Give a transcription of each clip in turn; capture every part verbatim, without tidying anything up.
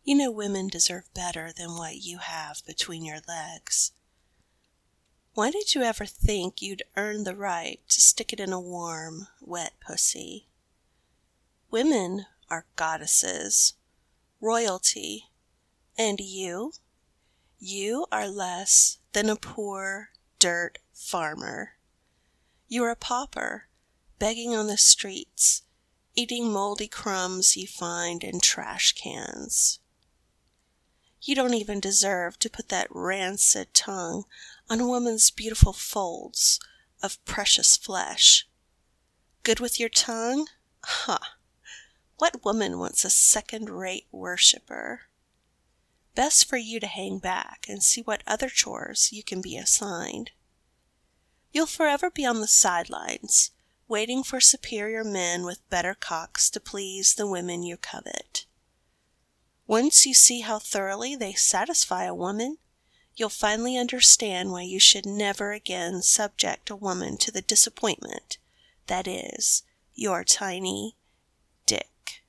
You know women deserve better than what you have between your legs. Why did you ever think you'd earn the right to stick it in a warm, wet pussy? Women are goddesses, royalty, and you? You are less than a poor dirt farmer. You're a pauper, begging on the streets, eating moldy crumbs you find in trash cans. You don't even deserve to put that rancid tongue on a woman's beautiful folds of precious flesh. Good with your tongue? Ha! Huh. What woman wants a second-rate worshipper? Best for you to hang back and see what other chores you can be assigned. You'll forever be on the sidelines, waiting for superior men with better cocks to please the women you covet. Once you see how thoroughly they satisfy a woman, you'll finally understand why you should never again subject a woman to the disappointment that is your tiny dick.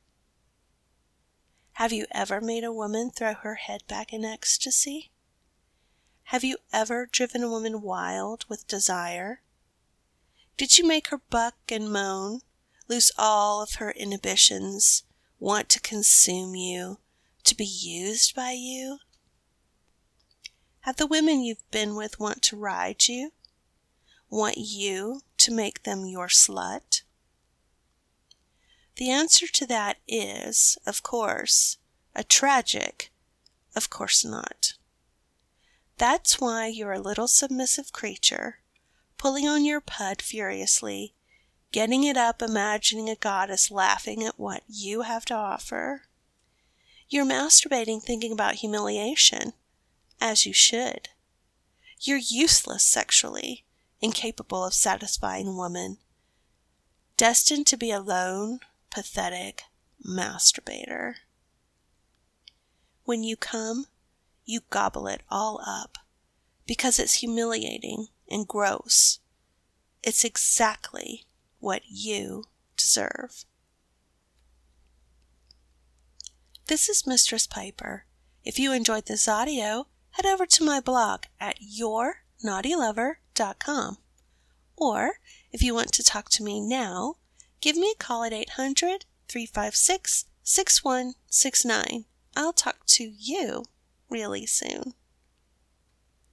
Have you ever made a woman throw her head back in ecstasy? Have you ever driven a woman wild with desire? Did you make her buck and moan, lose all of her inhibitions, want to consume you, to be used by you? Have the women you've been with want to ride you? Want you to make them your slut? The answer to that is, of course, a tragic, of course not. That's why you're a little submissive creature, pulling on your pud furiously, getting it up imagining a goddess laughing at what you have to offer. You're masturbating thinking about humiliation, as you should. You're useless sexually, incapable of satisfying a woman, destined to be a lone, pathetic masturbator. When you come, you gobble it all up, because it's humiliating and gross. It's exactly what you deserve. This is Mistress Piper. If you enjoyed this audio, head over to my blog at your naughty lover dot com. Or, if you want to talk to me now, give me a call at eight hundred, three five six, six one six nine. I'll talk to you really soon.